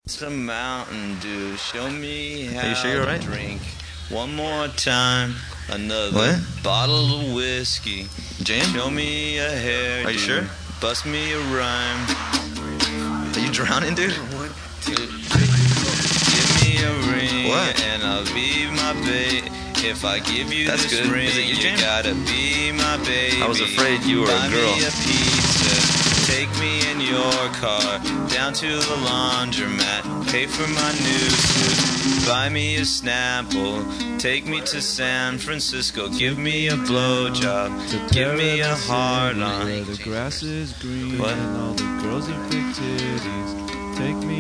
Some Mountain Dew. Show me how Are you sure you're to right? drink. One more time, another What? bottle of whiskey. Jan? Show me a hairdo. Are you sure? Bust me a rhyme. Are you drowning, dude? Give me a ring, What? and I'll be my babe. If I give you That's this good. ring, Is it you, Jan? gotta be my baby. I was afraid you were a Buy girl. me a pizza, take me in your car, down to the laundromat, pay for my new suit, buy me a Snapple, take me to San Francisco, give me a blowjob, give me a hard on. Where the grass is green What? and all the girls eat big titties. Take me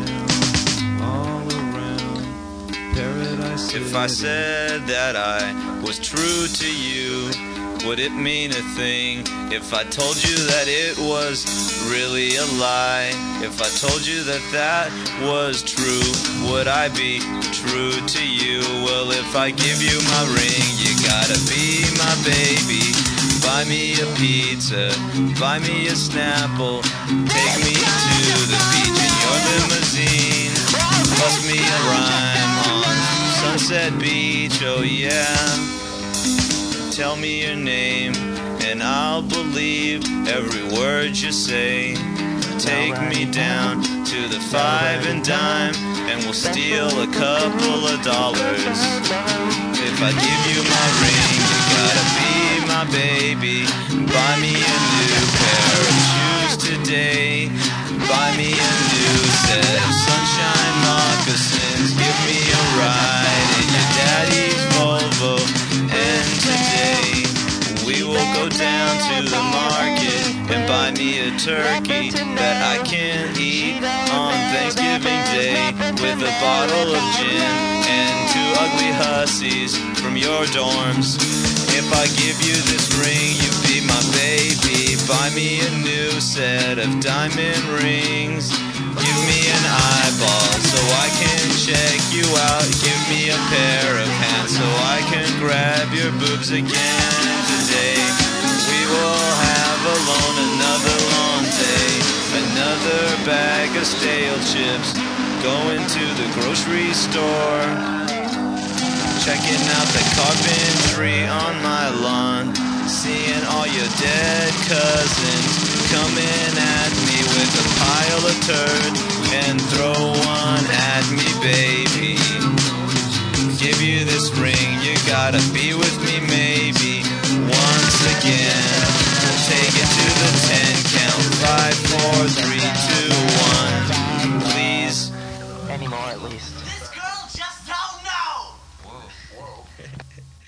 down all around Paradise If I City. said that I was true to you, would it mean a thing? If I told you that it was really a lie, if I told you that that was true, would I be true to you? Well, if I give you my ring, you gotta be my baby. Buy me a pizza, buy me a Snapple, take me to the beach in your limousine, bust me a rhyme on Sunset Beach, oh yeah. Tell me your name, and I'll believe every word you say. Take me down to the five and dime, and we'll steal a couple of dollars. If I give you my ring, you gotta be my baby. Buy me a new pair of shoes today. Buy me a new set of sunshine moccasins. Give me a ride in your daddy's Volvo. And today we will go down to the market and buy me a turkey that I can eat on Thanksgiving Day with a bottle of gin and two ugly hussies from your dorms. If I give you this ring, you be my baby. Buy me a new set of diamond rings. Give me an eyeball so I can check you out. Give me a pair of hands so I can grab your boobs again. Today we will have alone another long day, another bag of stale chips. Going to the grocery store, checking out the carpentry on my lawn, seeing all your dead cousins coming at me with a pile of turds, and throw one at me, baby. Give you this ring, you gotta be with me maybe once again. We'll take it to the 10 count, 5, 4, 3, 2, 1. Please. Anymore, at least. This girl just don't know! Whoa.